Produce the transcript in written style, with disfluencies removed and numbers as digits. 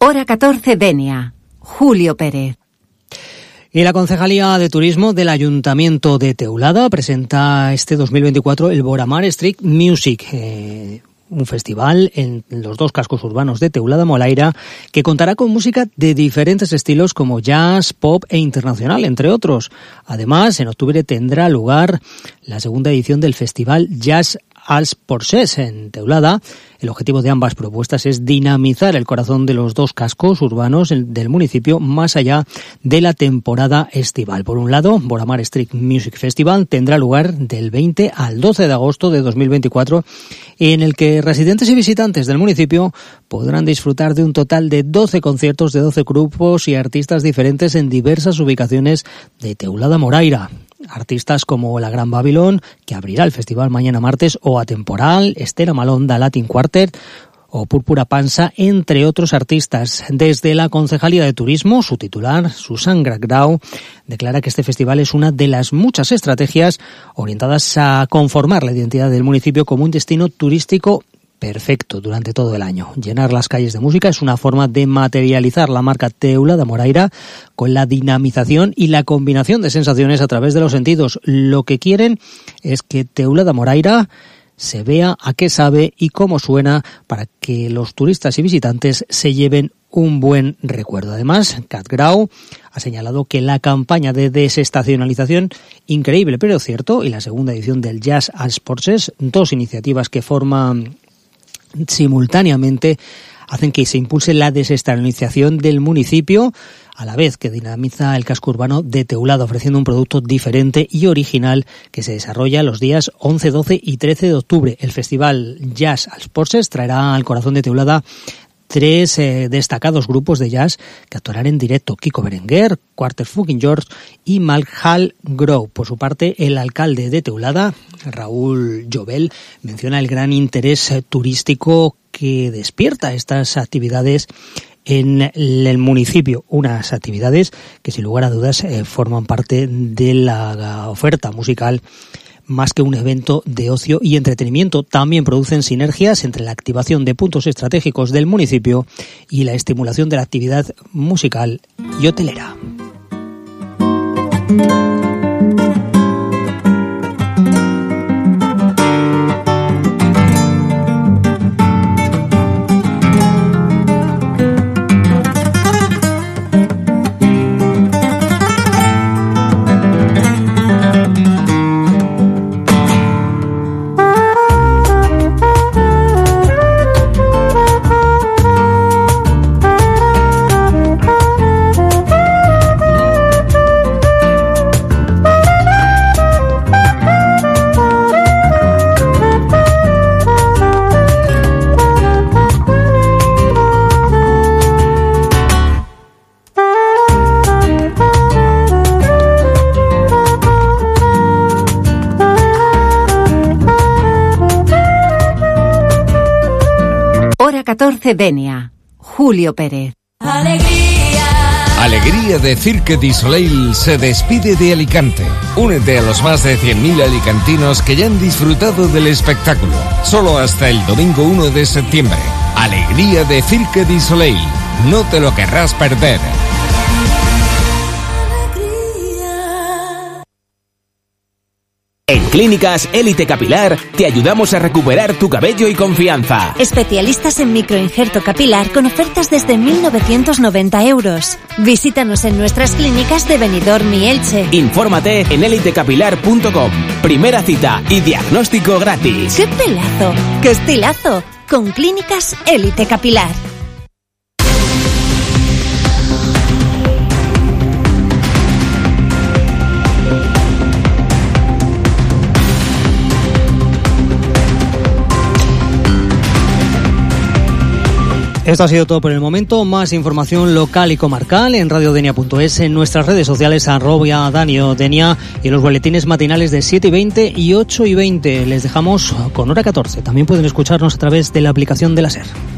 Hora 14 Denia. Julio Pérez. Y la Concejalía de Turismo del Ayuntamiento de Teulada presenta este 2024 el Boramar Street Music, un festival en los dos cascos urbanos de Teulada-Molaira que contará con música de diferentes estilos como jazz, pop e internacional, entre otros. Además, en octubre tendrá lugar la segunda edición del festival Jazz als Porches en Teulada. El objetivo de ambas propuestas es dinamizar el corazón de los dos cascos urbanos del municipio más allá de la temporada estival. Por un lado, Boramar Street Music Festival tendrá lugar del 20 al 12 de agosto de 2024, en el que residentes y visitantes del municipio podrán disfrutar de un total de 12 conciertos de 12 grupos y artistas diferentes en diversas ubicaciones de Teulada-Moraira. Artistas como La Gran Babilón, que abrirá el festival mañana martes, o Atemporal, Estela Malonda, Latin Quartet o Púrpura Pansa, entre otros artistas. Desde la Concejalía de Turismo, su titular, Susan Grau, declara que este festival es una de las muchas estrategias orientadas a conformar la identidad del municipio como un destino turístico perfecto durante todo el año. Llenar las calles de música es una forma de materializar la marca Teulada-Moraira con la dinamización y la combinación de sensaciones a través de los sentidos. Lo que quieren es que Teulada-Moraira se vea a qué sabe y cómo suena para que los turistas y visitantes se lleven un buen recuerdo. Además, Kat Grau ha señalado que la campaña de desestacionalización, increíble pero cierto, y la segunda edición del Jazz als Porches, dos iniciativas que forman simultáneamente, hacen que se impulse la desestacionalización del municipio, a la vez que dinamiza el casco urbano de Teulada, ofreciendo un producto diferente y original que se desarrolla los días 11, 12 y 13 de octubre. El festival Jazz als Porches traerá al corazón de Teulada tres destacados grupos de jazz que actuarán en directo: Kiko Berenguer, Quarter Fucking George y Malhal Grow. Por su parte, el alcalde de Teulada, Raúl Llobel, menciona el gran interés turístico que despierta estas actividades en el municipio, unas actividades que sin lugar a dudas forman parte de la oferta musical. Más que un evento de ocio y entretenimiento, también producen sinergias entre la activación de puntos estratégicos del municipio y la estimulación de la actividad musical y hotelera. Hora 14 Denia. Julio Pérez. Alegría de Cirque du Soleil se despide de Alicante. Únete a los más de 100.000 alicantinos que ya han disfrutado del espectáculo. Solo hasta el domingo 1 de septiembre. Alegría de Cirque du Soleil. No te lo querrás perder. En Clínicas Élite Capilar te ayudamos a recuperar tu cabello y confianza. Especialistas en microinjerto capilar con ofertas desde 1.990 euros. Visítanos en nuestras clínicas de Benidorm y Elche. Infórmate en elitecapilar.com. Primera cita y diagnóstico gratis. ¡Qué pelazo! ¡Qué estilazo! Con Clínicas Élite Capilar. Esto ha sido todo por el momento. Más información local y comarcal en radiodenia.es, en nuestras redes sociales @DanioDenia y en los boletines matinales de 7:20 y 8:20. Les dejamos con Hora 14. También pueden escucharnos a través de la aplicación de la SER.